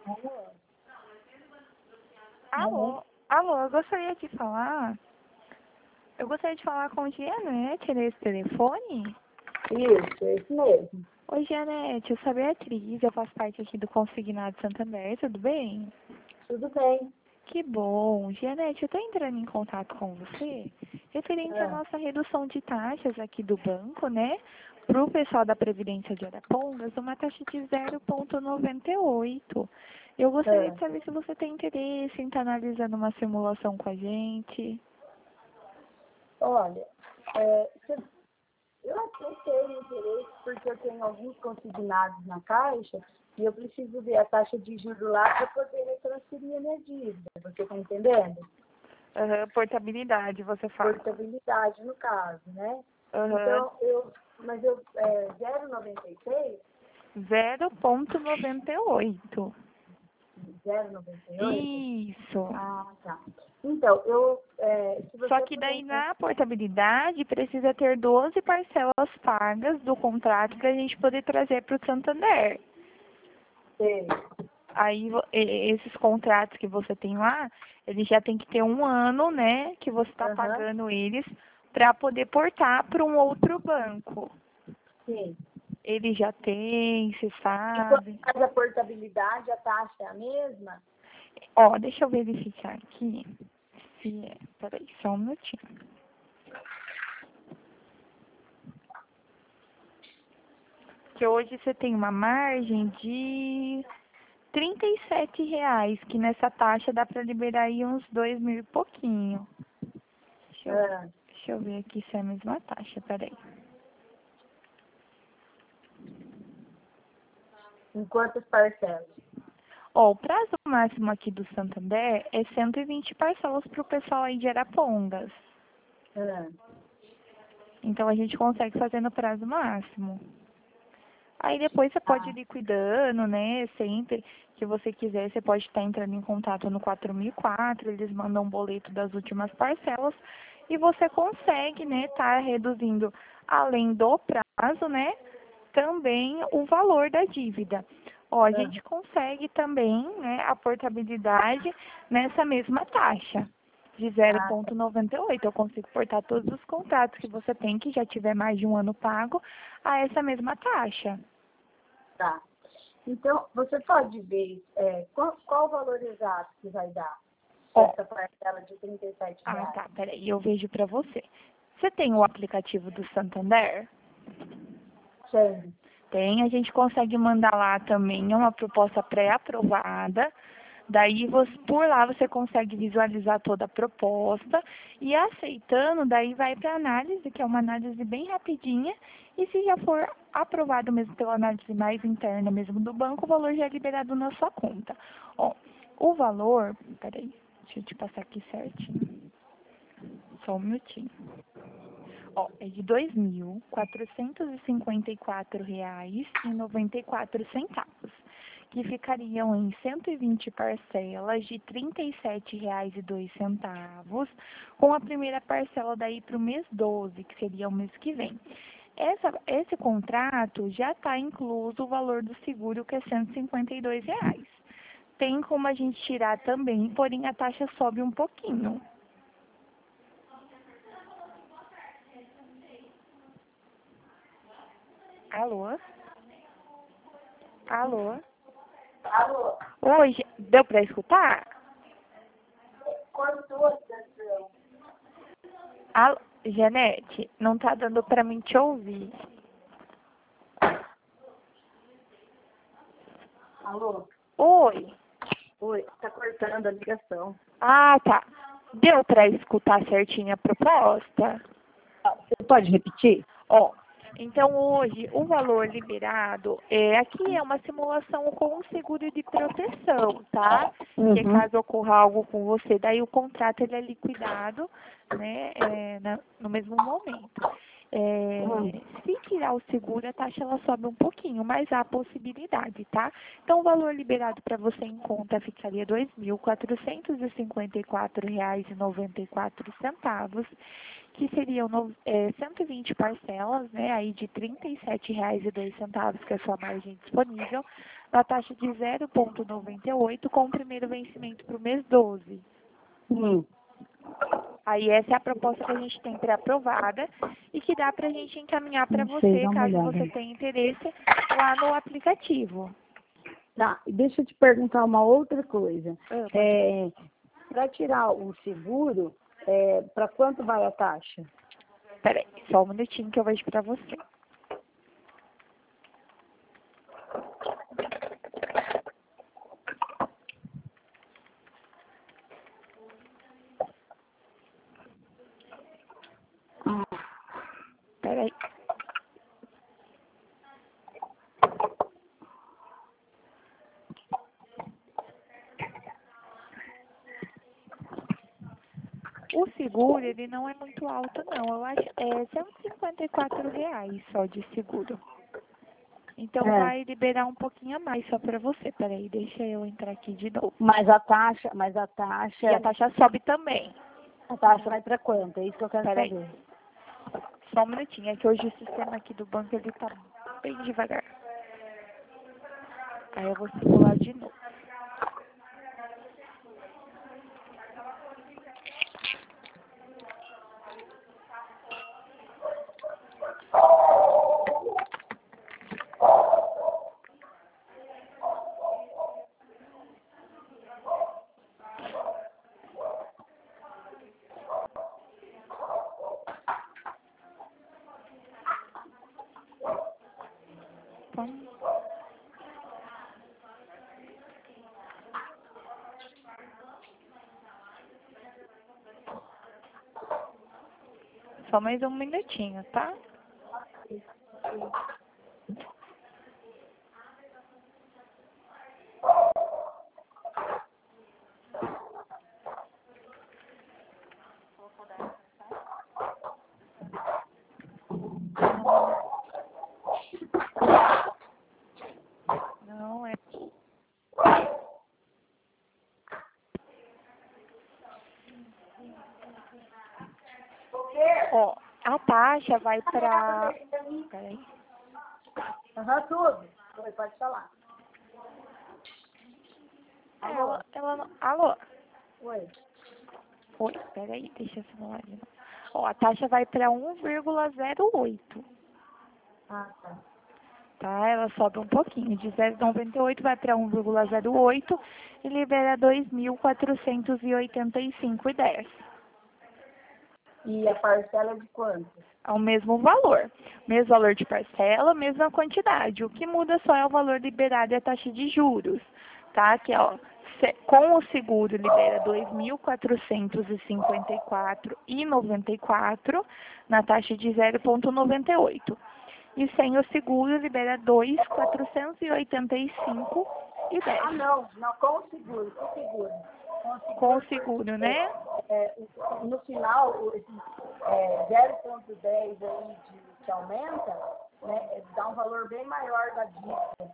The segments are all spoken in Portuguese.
Alô? Alô, alô, eu gostaria de falar com Gianete nesse telefone. Isso, é isso mesmo. Oi, Gianete, eu sou a Beatriz, eu faço parte aqui do Consignado Santander, tudo bem? Tudo bem. Que bom. Gianete, eu estou entrando em contato com você referente à Ah, nossa redução de taxas aqui do banco, né? Para o pessoal da Previdência de Arapongas, uma taxa de 0,98. Eu gostaria ah. de saber se você tem interesse em estar analisando uma simulação com a gente. Olha, eu até tenho interesse porque eu tenho alguns consignados na Caixa e eu preciso ver a taxa de juros lá para poder me transferir a minha dívida. Você está entendendo? Portabilidade, você fala. Portabilidade, no caso, né? Aham. Então, mas 0,96? 0,98. 0,98? Isso. Ah, tá. Então, se Só você que daí puder... na portabilidade precisa ter 12 parcelas pagas do contrato para a gente poder trazer para o Santander. Sei. Aí esses contratos que você tem lá, eles já tem que ter um ano, né, que você está Aham, pagando eles para poder portar para um outro banco. sim. Ele já tem, você E quando sabe. faz a portabilidade, a taxa é a mesma? Ó, deixa eu verificar aqui se é. Peraí, só um minutinho. Que hoje você tem uma margem de R$ 37, que nessa taxa dá para liberar aí uns 2.000 e pouquinho. Ah, Deixa eu ver aqui se é a mesma taxa, peraí. em quantas parcelas? Ó, o prazo máximo aqui do Santander é 120 parcelas para o pessoal aí de Arapongas. Ah, Então a gente consegue fazer no prazo máximo. Aí depois você pode ir tá, liquidando, né? Sempre que você quiser, você pode estar entrando em contato no 4004, eles mandam um boleto das últimas parcelas e você consegue, né, estar reduzindo além do prazo, né, também o valor da dívida. Ó, a aham, gente consegue também, né, a portabilidade nessa mesma taxa de ah, 0,98. Eu consigo portar todos os contratos que você tem, que já tiver mais de um ano pago, a essa mesma taxa. tá. Então, você pode ver qual o valor exato que vai dar Ó, essa parcela de R$ 37? tá, peraí, eu vejo pra você. Você tem o aplicativo do Santander? Sim. Tem, a gente consegue mandar lá também, é uma proposta pré-aprovada. Daí, por lá, você consegue visualizar toda a proposta e aceitando, daí vai para análise, que é uma análise bem rapidinha. E se já for aprovado mesmo pela análise mais interna mesmo do banco, o valor já é liberado na sua conta. Ó, o valor, peraí, deixa eu te passar aqui certinho, só um minutinho. Ó, é de R$ 2.454,94, que ficariam em 120 parcelas de R$ 37,02, com a primeira parcela daí para o mês 12, que seria o mês que vem. Esse contrato já está incluso o valor do seguro, que é R$ 152. Tem como a gente tirar também, porém a taxa sobe um pouquinho. Alô? Alô? Alô, Oi, deu para escutar? cortou a ligação. Alô, Janete, não tá dando para mim te ouvir. Alô? Oi. Oi, tá cortando a ligação. Ah, tá. Deu para escutar certinho a proposta? Você pode repetir? Ó, então hoje o valor liberado aqui é uma simulação com um seguro de proteção, tá? Que Uhum. caso ocorra algo com você, daí o contrato ele é liquidado, né, no mesmo momento. Se tirar o seguro, a taxa ela sobe um pouquinho, mas há possibilidade, tá? Então o valor liberado para você em conta ficaria R$ 2.454,94. que seriam 120 parcelas, né, aí de R$ 37,02, que é a sua margem disponível, na taxa de 0,98 com o primeiro vencimento para o mês 12. Aí essa é a proposta que a gente tem pré-aprovada e que dá para a gente encaminhar para você, caso você tenha interesse, lá no aplicativo. Tá, deixa eu te perguntar uma outra coisa. Para tirar o seguro, para quanto vai a taxa? Peraí, só um minutinho que eu vejo para você. Peraí. O seguro, ele não é muito alto, não. Eu acho R$ 154 só de seguro. Então, vai liberar um pouquinho a mais só para você. Peraí, deixa eu entrar aqui de novo. Mas a taxa... E a taxa sobe também. A taxa vai para quanto? É isso que eu quero saber. Só um minutinho, é que hoje o sistema aqui do banco, ele tá bem devagar. Aí eu vou simular de novo. Só mais um minutinho, tá? Não é. Ó, a taxa vai para... Peraí. Tudo. Pode falar. Alô? Oi. Oi, peraí, deixa eu simular de novo. Ó, a taxa vai para 1,08. Ah, tá. Tá? Ela sobe um pouquinho. De 0,98 vai para 1,08 e libera 2.485,10. E a parcela é de quanto? É o mesmo valor. Mesmo valor de parcela, mesma quantidade. O que muda só é o valor liberado e a taxa de juros. Tá? Que, ó, com o seguro libera R$ 2.454,94 na taxa de 0,98. E sem o seguro libera R$ 2.485,10. Ah, não, com o seguro, Com o seguro, né? No final, 0,10 aí que aumenta, né, dá um valor bem maior da dívida.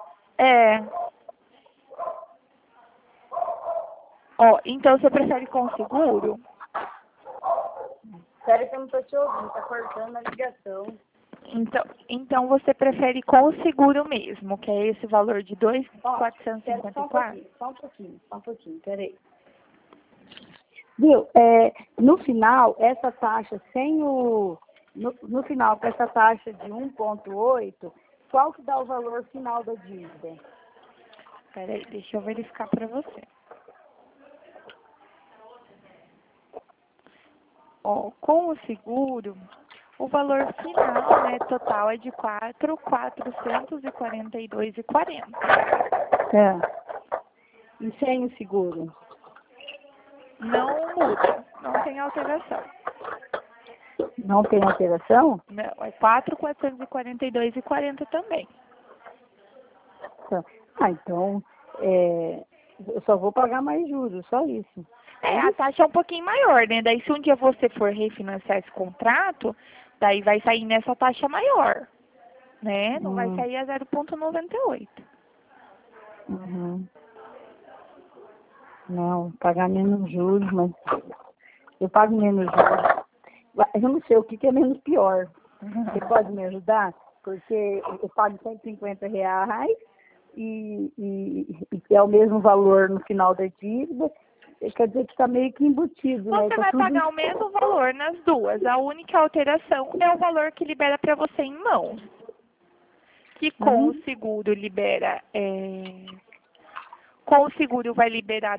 Ó, então você prefere com seguro? Espera que eu não estou te ouvindo, está cortando a ligação. Então você prefere com o seguro mesmo, que é esse valor de 2.454? Só um pouquinho, peraí. Viu, no final, essa taxa sem o... No final, com essa taxa de 1,8, qual que dá o valor final da dívida? Peraí, deixa eu verificar para você. Ó, com o seguro, o valor final, né, total é de R$ 4.442,40. E sem o seguro? Não muda, não tem alteração. Não tem alteração? Não, é R$ 4.442,40 também. Tá. Ah, então, eu só vou pagar mais juros, só isso. A taxa é um pouquinho maior, né? Daí se um dia você for refinanciar esse contrato, daí vai sair nessa taxa maior, né? Não vai sair a 0,98. Não, pagar menos juros, mas eu pago menos juros. Eu não sei o que é menos pior. Você pode me ajudar? Porque eu pago R$ 150 e é o mesmo valor no final da dívida. Quer dizer que está meio que embutido, né? Você vai pagar o mesmo valor nas duas. A única alteração é o valor que libera para você em mãos. Que com o seguro libera... Com o seguro vai liberar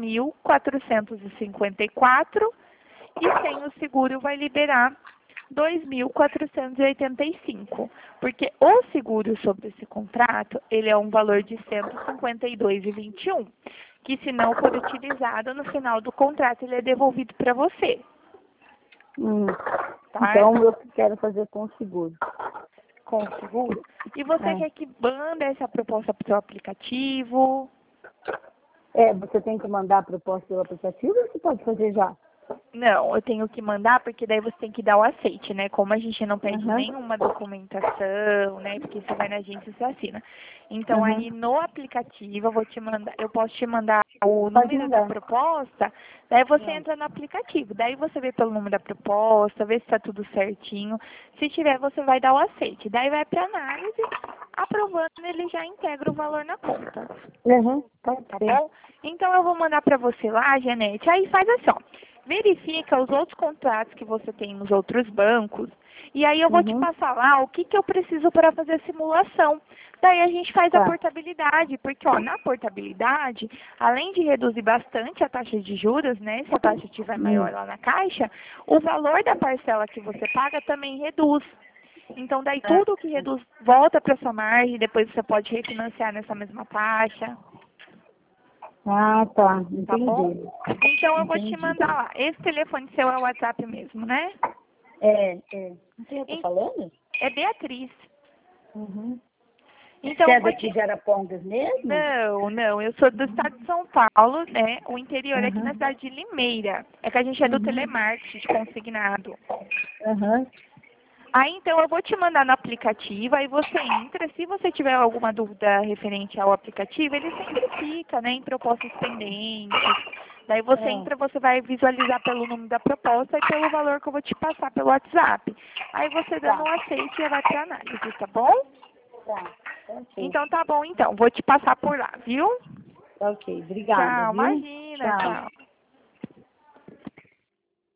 2.454 e sem o seguro vai liberar 2.485, porque o seguro sobre esse contrato, ele é um valor de 152,21, que se não for utilizado no final do contrato, ele é devolvido para você. Tá? Então, eu quero fazer com o seguro. Com o seguro? E você quer que mande essa proposta para o seu aplicativo? Você tem que mandar a proposta pelo aplicativo ou você pode fazer já? Não, eu tenho que mandar porque daí você tem que dar o aceite, né? Como a gente não pede nenhuma documentação, né? Porque você vai na agência e você assina. Então aí no aplicativo eu posso te mandar o número da proposta, daí você entra no aplicativo, daí você vê pelo número da proposta, vê se está tudo certinho. Se tiver, você vai dar o aceite. Daí vai para análise, aprovando, ele já integra o valor na conta. Tá bom? Então eu vou mandar para você lá, Janete. Aí faz assim, ó. Verifica os outros contratos que você tem nos outros bancos. E aí eu vou te passar lá o que eu preciso para fazer a simulação. Daí a gente faz a portabilidade, porque ó, na portabilidade, além de reduzir bastante a taxa de juros, né? Se a taxa estiver maior lá na Caixa, o valor da parcela que você paga também reduz. Então daí tudo que reduz volta para sua margem, depois você pode refinanciar nessa mesma taxa. Tá. Entendi. Tá bom? Então eu vou te mandar lá. Esse telefone seu é o WhatsApp mesmo, né? Quem eu tô falando? É Beatriz. Então, você é daqui de Arapongas mesmo? Não, eu sou do estado de São Paulo, né? O interior é aqui na cidade de Limeira. É que a gente é do telemarketing consignado. Aí, então, eu vou te mandar no aplicativo, aí você entra. Se você tiver alguma dúvida referente ao aplicativo, ele sempre fica, né, em propostas pendentes. Daí você entra, você vai visualizar pelo número da proposta e pelo valor que eu vou te passar pelo WhatsApp. Aí você dando um aceite já vai para análise, tá bom? Então, tá bom, então. Vou te passar por lá, viu? Ok, obrigada. Tchau, viu? imagina, tchau.